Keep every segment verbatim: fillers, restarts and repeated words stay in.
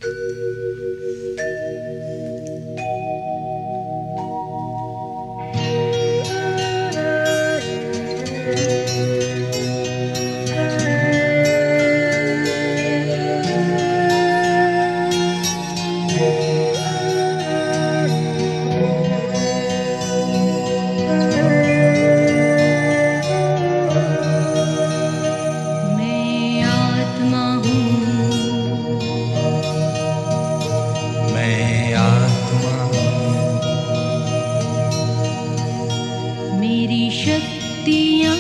मेरी शक्तियाँ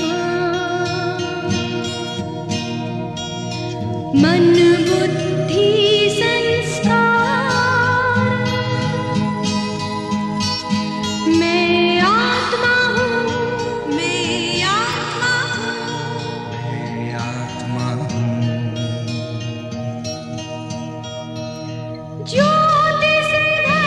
मन बुद्धि संस्कार, मैं आत्मा हूँ, मैं आत्मा हूँ, मैं आत्मा हूँ। ज्योति से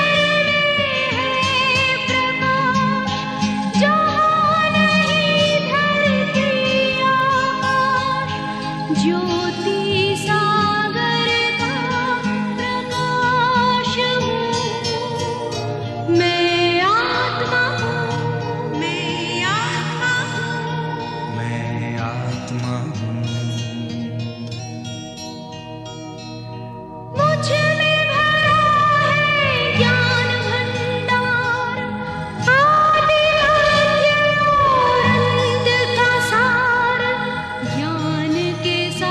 ज्योति सागर का प्रकाश हूँ, मैं आत्मा हूँ, मैं आत्मा हूँ, मैं आत्मा हूँ। मुझ में भरा है ज्ञान भंडार, आदि मध्य और अंत का सार, ज्ञान के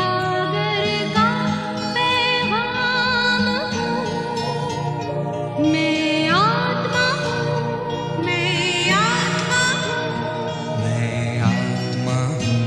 मैं आत्मा हूँ, मैं आत्मा हूँ, मैं आत्मा हूँ।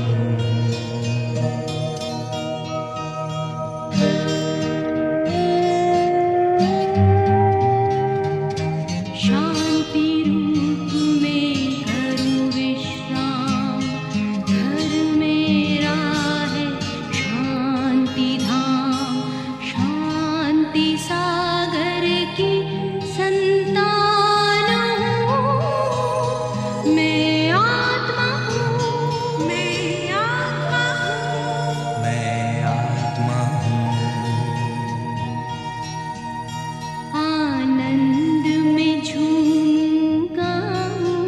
शांति रूप में करूँ विश्राम, घर मेरा है शांति धाम, शांति सागर की संतान हूँ, मैं आत्मा हूँ, मैं आत्मा हूँ, मैं आत्मा हूँ। आनंद में झूमूंगा हूँ,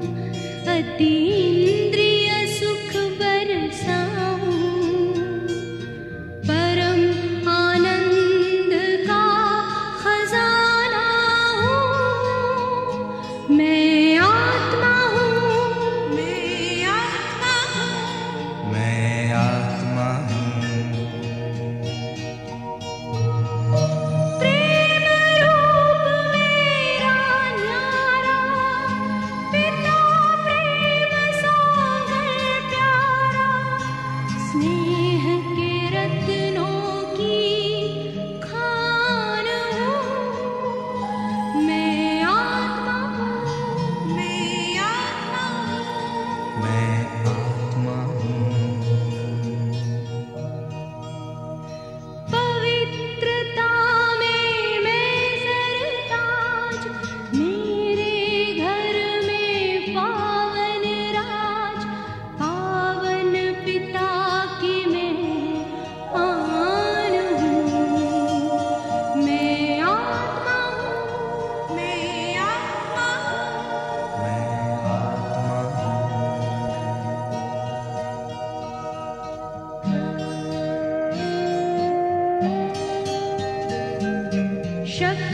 अतीन्द्रिय सुख बरसाऊं, परम आनंद का खजाना हूँ, मैं आत्मा हूँ, मैं आत्मा हूँ, मैं आत्मा हूँ। प्रेम रूप मेरा न्यारा, पिता प्रेम सागर प्यारा, स्नेह के रत्नों की खान हूँ, मैं आत्मा हूँ, मैं आत्मा हूँ, मैं आत्मा हूँ। पवित्रता में मैं सरताज, मेरे घर में पावन राज, पावन पिता की मैं आन हूँ, मैं आत्मा हूँ, मैं आत्मा हूँ, मैं आत्मा हूँ। शक्ति